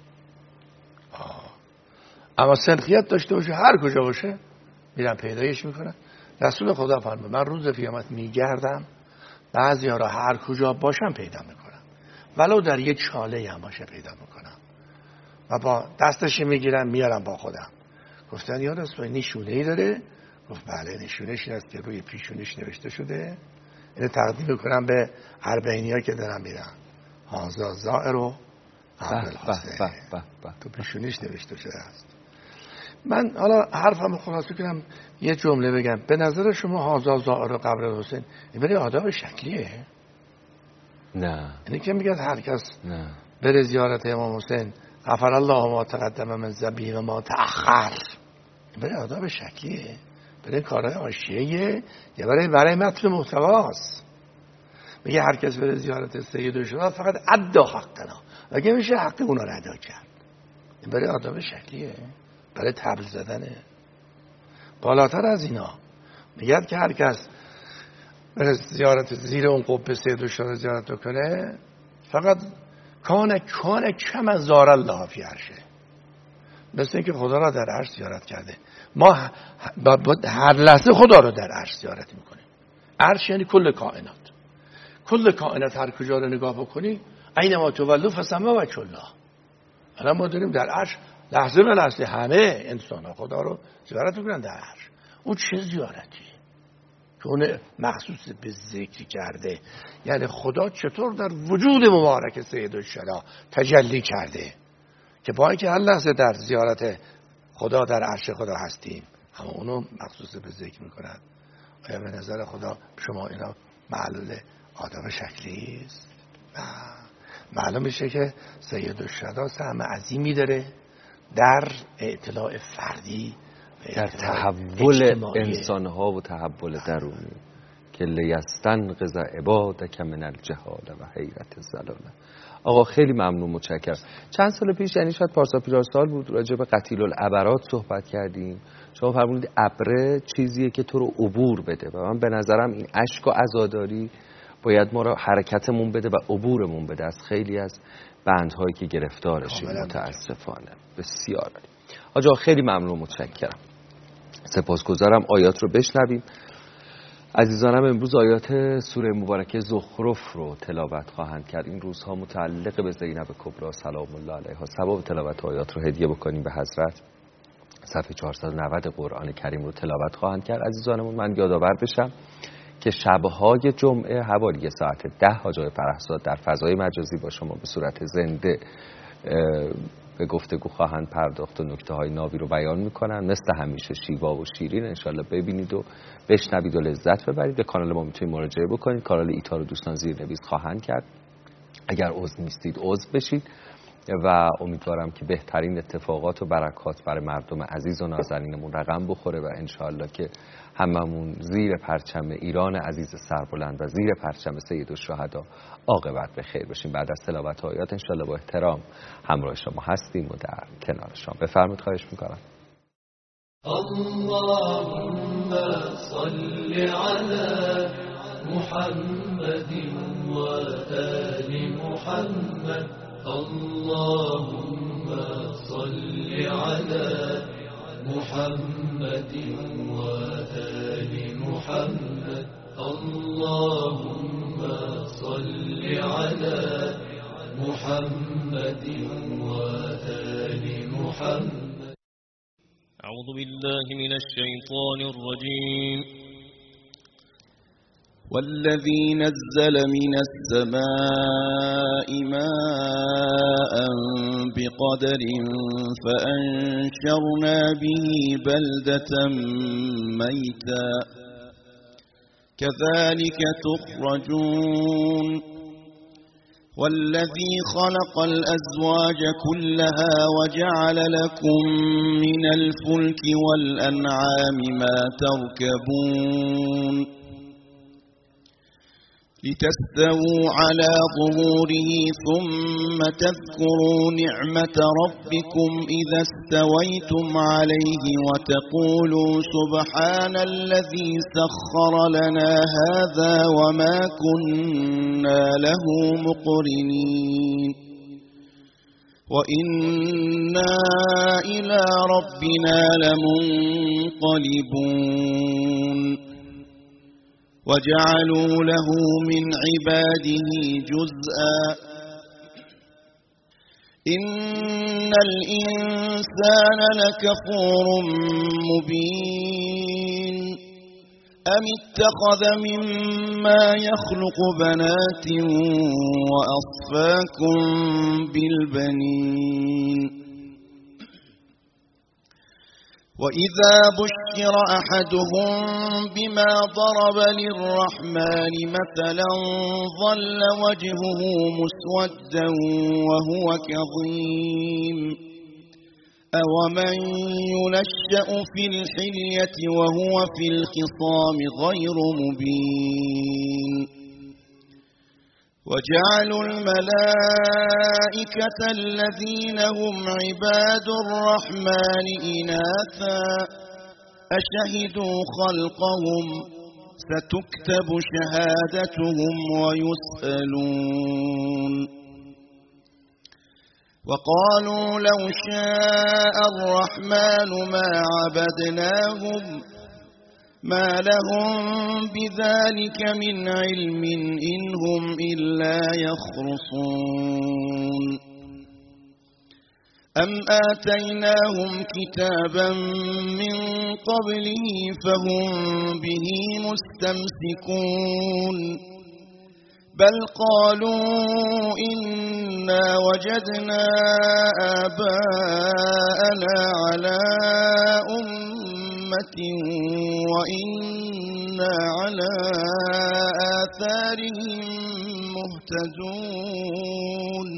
اما سنخیت داشته باشه هر کجا باشه میرم پیدایش میکنم. رسول خدا فرمود من روز قیامت میگردم بعضیا را هر کجا باشم پیدا میکنم، ولو در یک چاله هم باشه پیدا میکنم و با دستش میگیرم میارم با خودم. گفتن یا رسول الله نشونه ای داره؟ گفت بله، نشونش این است که روی پیشونیش نوشته شده. اینو تقدیم میکنم به اربعینیا که دارم میرم. هازا زائر و عبدالحسین، تو پیشونیش نوشته شده است. من حالا حرفم خلاصه کنم یه جمله بگم. به نظر شما هازا زائر و قبر الحسین این برای آداب شکلیه؟ نه. اینی که میگه هر کس بره زیارت امام حسین غفر الله ما تقدم من ذنبه و ما تأخر، این برای آداب شکلیه؟ برای کارهای حاشیه‌ایه یا برای برای متن محتواست؟ میگه هر کس بره زیارت سیدالشهدا فقط ادا حقنا، اگه میشه حق اونا رو ادا کرد. این برای آداب شکلیه؟ برای طبل زدنه؟ بالاتر از اینا میگه که هر کس بره زیارت زیر اون قبه سیدالشهدا زیارت کنه فقط کان کان کم زار الله فی عرشه، مثل اینکه خدا را در عرش زیارت کرده. ما هر لحظه خدا رو در عرش زیارت میکنیم. عرش یعنی کل کائنات. کل کائنات هر کجا رو نگاه بکنی اینما تولوا فثم وجه الله. الان ما داریم در عرش لحظه به لحظه همه انسان ها خدا رو زیارت میکنن در عرش. اون چه زیارتی که اون مخصوص به ذکر کرده؟ یعنی خدا چطور در وجود مبارک سیدالشهدا تجلی کرده که با اینکه هر لحظه در زیارت خدا در عرش خدا هستیم اما اونو مخصوص به ذکر میکنن. آیا به نظر خدا شما اینا معلول آداب شکلی است؟ معلوم میشه که سیدالشهدا سهم عظیمی داره در اطلاع فردی، در تحول انسانها و تحول درونی که لیستنقذ عبادک من الجهال و حیرت الضلاله. آقا خیلی ممنون، متشکرم. چند سال پیش یعنی شاید پارسا پیرارسال بود راجع به قتیل العبرات صحبت کردیم. شما فرمودید ابره چیزیه که تو رو عبور بده و من به نظرم این اشک و عزاداری باید ما رو حرکتمون بده و عبورمون بده از خیلی از بندهایی که گرفتارشیم متاسفانه. بسیار آقا خیلی ممنون، متشکرم. سپاسگزارم. آیات رو بشنویم. عزیزانم امروز آیات سوره مبارکه زخرف رو تلاوت خواهند کرد. این روزها متعلق به زینب کبری سلام الله علیها. ثواب تلاوت آیات رو هدیه بکنیم به حضرت. صفحه چهارصد و نود قرآن کریم رو تلاوت خواهند کرد. عزیزانمون من یادآور بشم که شب‌های جمعه حوالی ساعت ده حاجی فرهزاد در فضای مجازی با شما به صورت زنده به گفتگو خواهند پرداخت و نکته‌های نابی رو بیان میکنن. مثل همیشه شیوا و شیرین انشالله ببینید و بشنوید و لذت ببرید. به کانال ما میتونید مراجعه بکنید. کانال ایتار و دوستان زیرنویس خواهند کرد. اگر عضو نیستید عضو بشید و امیدوارم که بهترین اتفاقات و برکات برای مردم عزیز و نازنینمون رقم بخوره و انشالله که هممون زیر پرچم ایران عزیز سربلند و زیر پرچم سید الشهدا عاقبت به خیر بشیم. بعد از تلاوت آیات انشالله با احترام همراه شما هستیم و در کنار شما. بفرمایید، خواهش میکنم. اللهم صل علی محمد و آل محمد. اللهم صل علی محمد و آل محمد. اللهم صل علی محمد و آل محمد. اعوذ بالله من الشیطان الرجیم. والذي نزل من السماء ماء بقدر فأنشرنا به بلدة ميتا كذلك تخرجون. والذي خلق الأزواج كلها وجعل لكم من الفلك والأنعام ما تركبون لتستووا على ظهوره ثم تذكروا نعمة ربكم إذا استويتم عليه وتقولوا سبحان الذي سخر لنا هذا وما كنا له مقرنين وإنا إلى ربنا لمنقلبون. وجعلوا له من عباده جزءا. إن الإنسان لكفور مبين. أم اتخذ مما يخلق بنات وأصفاكم بالبنين. وإذا بشر أحدهم بما ضرب للرحمن مثلا ظل وجهه مسودا وهو كظيم. أومن ينشأ في الحلية وهو في الخصام غير مبين. وجعلوا الملائكة الذين هم عباد الرحمن إناثا أشهدوا خلقهم ستكتب شهادتهم ويسألون. وقالوا لو شاء الرحمن ما عبدناهم ما لهم بذلك من علم إن هم إلا يخرصون. أم آتيناهم كتابا من قبله فهم به مستمسكون. بل قالوا إنا وجدنا آباءنا على أمة وإنا على آثارهم مهتدون.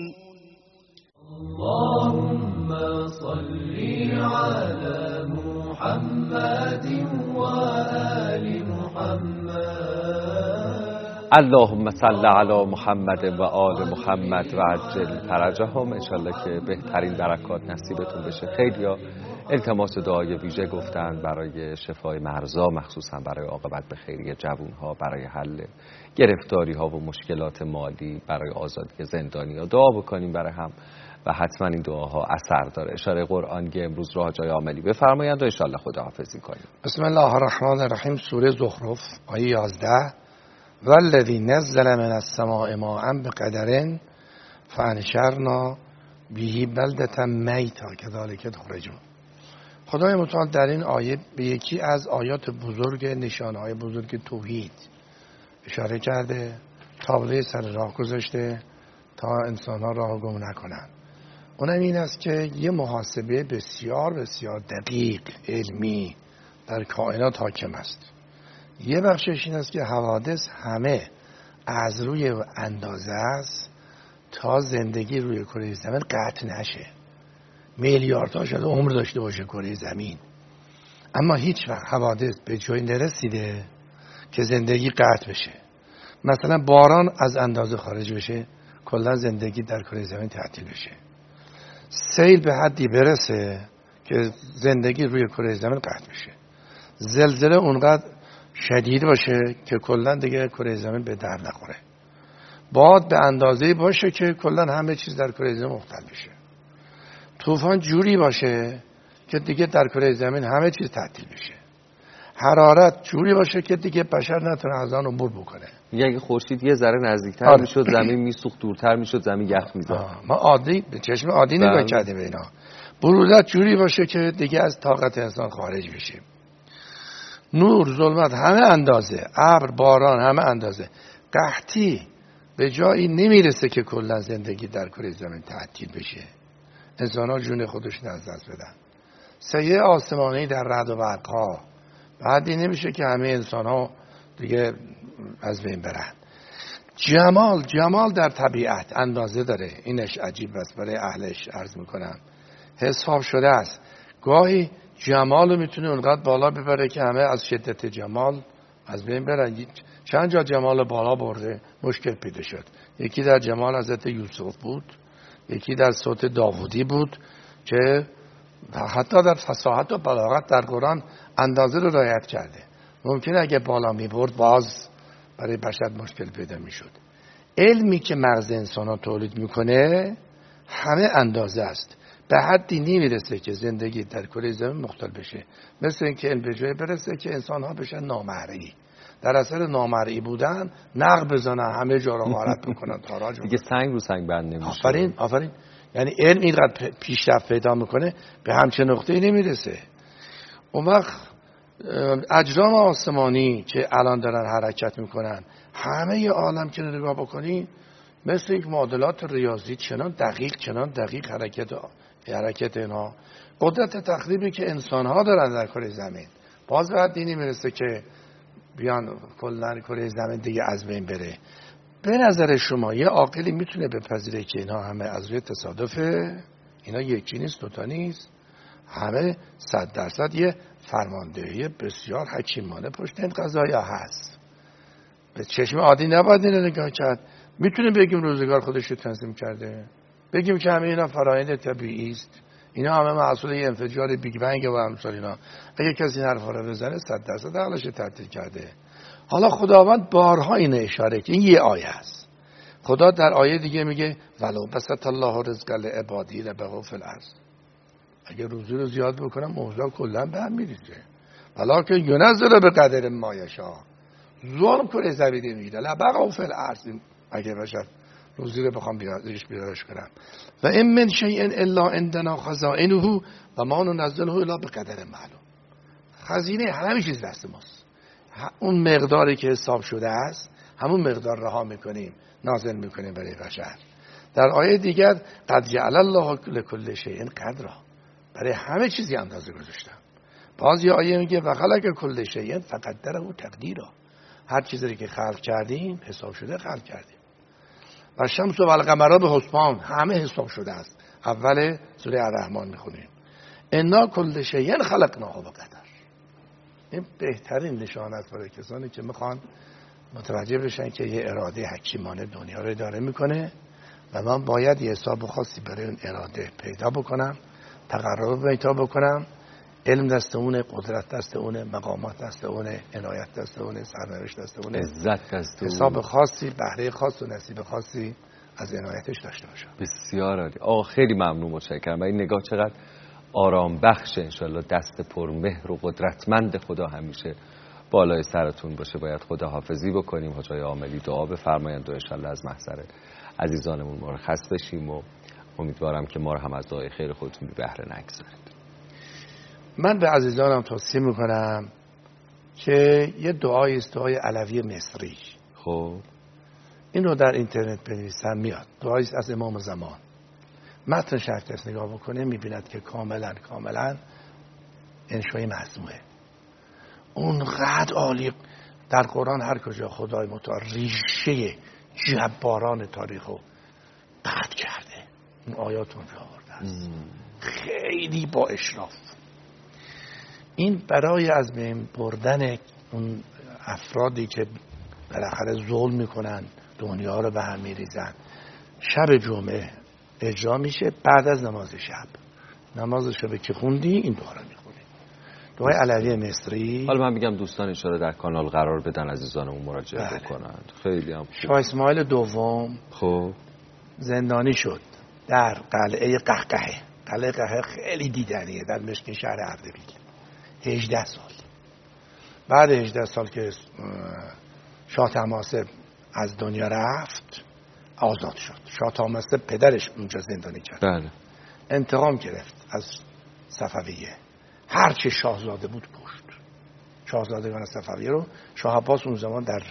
اللهم صل على محمد وآل محمد. اللهم صل علی محمد و آل محمد و عجل فرجهم. انشالله که بهترین برکات نصیبتون بشه. خیلیا التماس دعای ویژه گفتن برای شفای مرضا، مخصوصا برای عاقبت به خیری جوانها، برای حل گرفتاری ها و مشکلات مالی، برای آزادی زندانی ها دعا بکنیم برای هم و حتما این دعاها اثر داره. اشاره قرآن که امروز رو جای عملی بفرمایند و ان شاءالله خداحافظی کنیم. بسم الله الرحمن الرحیم. سوره زخرف آیه یازده. والذی نزل من السماء ماء بقدر فانشرنا به بلدة میتا کذالک تخرجون. خدای متعال در این آیه به یکی از آیات بزرگ، نشانه‌های بزرگ توحید اشاره کرده، تابلوی سر راه گذاشته تا انسان‌ها راه گم نکنن. اونم این است که یه محاسبه بسیار بسیار دقیق علمی در کائنات حاکم است. یه بخشش این است که حوادث همه از روی اندازه است تا زندگی روی کره زمین قطع نشه. میلیاردها شده عمر داشته باشه کره زمین، اما هیچ وقت حوادث به جایی نرسیده که زندگی قطع بشه. مثلا باران از اندازه خارج بشه کلا زندگی در کره زمین تعطیل بشه. سیل به حدی برسه که زندگی روی کره زمین قطع بشه. زلزله اونقدر شدید باشه که کلا دیگه کره زمین به درد نخوره. باد به اندازه‌ای باشه که کلا همه چیز در کره زمین مختل بشه. طوفان جوری باشه که دیگه در کره زمین همه چیز تعطیل بشه. حرارت جوری باشه که دیگه بشر نتونه از آن عبور بکنه. یعنی اگه خورشید یه ذره نزدیکتر آره. میشد زمین میسوخت، دورتر میشد زمین یخ میزد. ما عادی به چشم عادی نگاه کردیم به اینا. برودت جوری باشه که دیگه از طاقت انسان خارج بشه. نور، ظلمت همه اندازه، ابر، باران همه اندازه. قحطی به جایی نمیرسه که کلا زندگی در کره زمین تعطیل بشه. انسان‌ها جون خودشون از دست بدن. سایه آسمانی در رعد و برق‌ها. بعدی نمیشه که همه انسان‌ها دیگه از بین برن. جمال جمال در طبیعت اندازه داره. اینش عجیب است برای اهلش عرض میکنم. حساب شده است. گاهی جمال رو میتونه اونقدر بالا ببره که همه از شدت جمال از بین برن. چند جا جمال بالا برده مشکل پیدا شد. یکی در جمال حضرت یوسف بود، یکی در صوت داوودی بود که حتی در فصاحت و بلاغت در قرآن اندازه رو رعایت کرده. ممکنه اگه بالا می برد باز برای بشر مشکل پیدا می شد. علمی که مغز انسان ها تولید میکنه همه اندازه است. به حدی نمیرسه که زندگی در کره زمین مختل بشه. مثل اینکه علم به جای برسه که انسان ها بشن نامرئی. در اثر نامرئی بودن نقب بزنن، همه جا رو غارت بکنن، تاراج دیگه سنگ رو سنگ بند نمیشه. آفرین آفرین. یعنی علم اینقدر پیشرفت پیدا میکنه به همچه نقطه‌ای نمیرسه. اون وقت اجرام آسمانی که الان دارن حرکت میکنن، همه ی عالم که نگاه بکنی مثل یک معادلات ریاضی چنان دقیق چنان دقیق حرکت حرکت اینا، قدرت تخریبی که انسان ها دارن در کره زمین، باز به حدی نمیرسه که بیان کلا کره زمین دیگه از بین بره. به نظر شما یه عاقلی میتونه بپذیره که اینا همه از روی تصادفه؟ اینا یکی نیست، دوتا نیست، همه صد درصد یه فرماندهی بسیار حکیمانه پشت این قضایا هست. به چشم عادی نباید این نگاه کرد. میتونیم بگیم روزگار خودش رو تنظیم کرده، بگیم که همه اینا فرآیند طبیعی است، اینا همه محصول یه انفجار بیگ بنگ و امثال اینا. اگه کسی این حرفا رو بزنه صد درصد عقلش تعطیل کرده. حالا خداوند بارها این اشاره که این یه آیه است. خدا در آیه دیگه میگه ولو بسط الله رزق لعبادی لبغوا فی الارض. اگه روزی رو زیاد بکنم اوضاع کلا به هم میریزه. ولکن ینزل بقدر ما یشاء. ظلم کره زمین میگیره لبغوا فی الارض. اگه بشر روزی رو بخوام بیارش بیارش کنم. و این من شیء الا عندنا خزائنه و ما ننزله الا بقدر معلوم. خزینه همه چیز دست ماست. اون مقداری که حساب شده است همون مقدار رها میکنیم، نازل میکنیم برای بشر. در آیه دیگر قد جعل الله لكل شیء قدرا، برای همه چیزی اندازه گذاشتم. باز یه آیه میگه و خلق کل شیء فقدره تقدیرا، هر چیزی که خلق کردیم حساب شده خلق کردیم. و شمس و القمر به حسبان، همه حساب شده است. اول سوره الرحمن میخونیم انا کل شیء خلقناه بقدر. این بهترین نشانه است برای کسانی که میخوان متوجه بشن که یه اراده حکیمانه دنیا رو اداره میکنه و من باید یه حساب خاصی برای اون اراده پیدا بکنم، تقرب پیدا بکنم. علم دست اونه، قدرت دست اونه، مقامات دست اونه، عنایت دست اونه، سرنوشت دست اونه، عزت دست اونه. حساب خاصی، بهره خاص و نصیب خاصی از عنایتش داشته باشم. بسیار عالی. آه خیلی ممنون، متشکرم. و این نگاه چقدر آرام بخش. انشالله دست پرمهر و قدرتمند خدا همیشه بالای سرتون باشه. باید خدا حافظی بکنیم، حاجای عاملی دعا بفرمایند و انشالله از محضر عزیزانمون مرخص بشیم و امیدوارم که ما رو هم از دعای خیر خودتون بی بهره نگذارید. من به عزیزانم توصیه میکنم که یه دعایی است، دعای علوی مصری. خب این رو در اینترنت بنویسن میاد. دعایی است از امام زمان. متن شرح کس نگاه بکنه میبیند که کاملا کاملا انشای مجموعه. اونقدر عالی در قرآن هر کجا خدای متعال ریشه جباران تاریخ رو قطع کرده، اون آیات اونجا آورده است. خیلی با اشراف. این برای از بین بردن اون افرادی که بالاخره ظلم میکنن، دنیا رو به هم میریزن، شب جمعه اجرا میشه بعد از نماز شب. نماز شب که خوندی این دعا رو میخونی، دعای علوی مصری. حالا من میگم دوستان اشاره در کانال قرار بدن، عزیزانمون مراجعه بله. بکنند. خیلی هم شاه اسماعیل دوم خب زندانی شد در قلعه قهقهه. قلعه قهقهه خیلی دیدنیه در مشکین شهر اردبیل. هجده سال. بعد هجده سال که شاه طهماسب از دنیا رفت آزاد شد. شاه طهماسب پدرش اونجا زندانی کرد. بله. انتقام گرفت از صفویه. هر چه شاهزاده بود کشت. شاهزادگان صفویه رو شاه عباس اون زمان در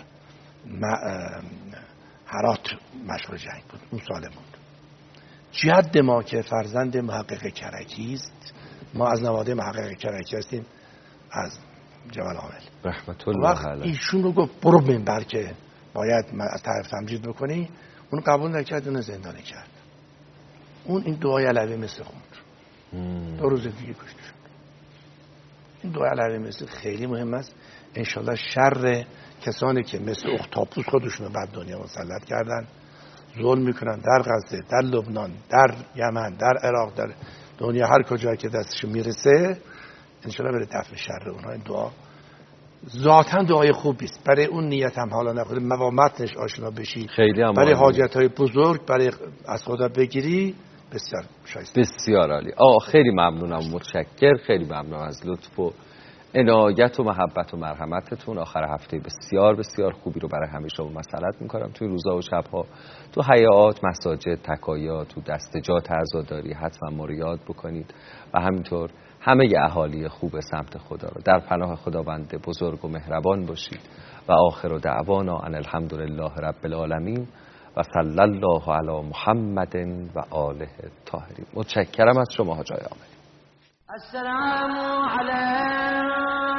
هرات مشغول جنگ بود. اون ساله بود. جد ما که فرزند محقق کرکی است، ما از نواده محقق کرکی هستیم، از جبل عامل رحمت الله علیه. ایشون رو گفت برو منبر که باید تعریف تمجید بکنی. اون قبول نکرد، اون زندانی کرد. اون این دعای علوی مصری خوند. دو روز دیگه کشته شد. این دعای علوی مصری خیلی مهم است. انشالله شر کسانی که مثل اختاپوس خودشون رو بر دنیا مسلط کردن، ظلم میکنن در غزه، در لبنان، در یمن، در عراق، در دنیا هر کجا که دستش میرسه، انشالله بره دفع شر اونها. این دعا ذاتاً دعای خوبی است. برای اون نیت هم حالا نخواد موامتش آشنا بشی، خیلی هم برای حاجت‌های بزرگ برای از خدا بگیری، بسیار شایسته. بسیار عالی. آه خیلی ممنونم، متشکر. خیلی ممنونم از لطف و عنایت و محبت و مرحمتتون. آخر هفته بسیار بسیار خوبی رو برای همه شما مسلط میکنم. توی روزا و شبها تو حیات، مساجد، تکایا، تو دستجات عزاداری حتما ما رو یاد بکنید و همینطور همه اهالی خوب سمت خدا رو در پناه خداوند بزرگ و مهربان باشید و آخر دعوانا ان الحمد لله رب العالمین و صلی الله علی محمد و آله الطاهرین. متشکرم از شما حاجای عاملی. السلام علیک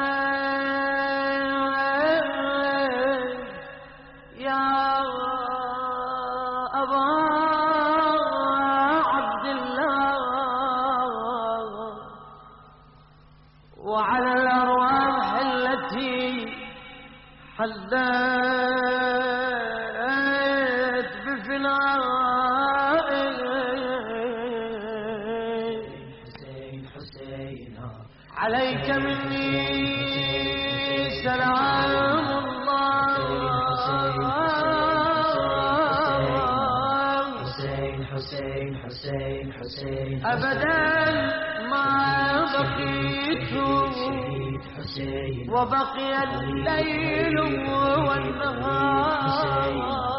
یا ابا عبدالله وعلى الأرواح التي حلت بفنائك عليك مني سلام الله حسين حسين حسين حسين أبدا ما بقيت وبقي الليل والنهار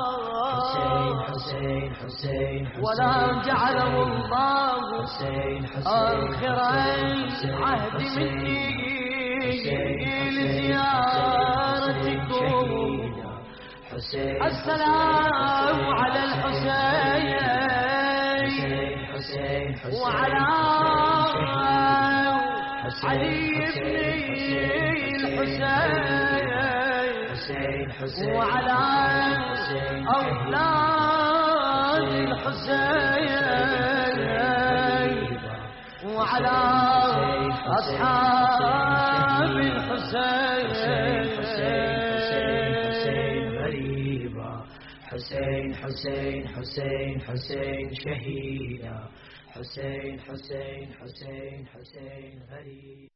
ولا جعله الله آخر عهد مني لزيارتكم. السلام على الحسين وعلى علي بن الحسين وعلى أولاد الحسين وعلى أصحاب الحسين. حسين حسين حسين حسين شهيدا. حسين حسين حسين حسين غريب.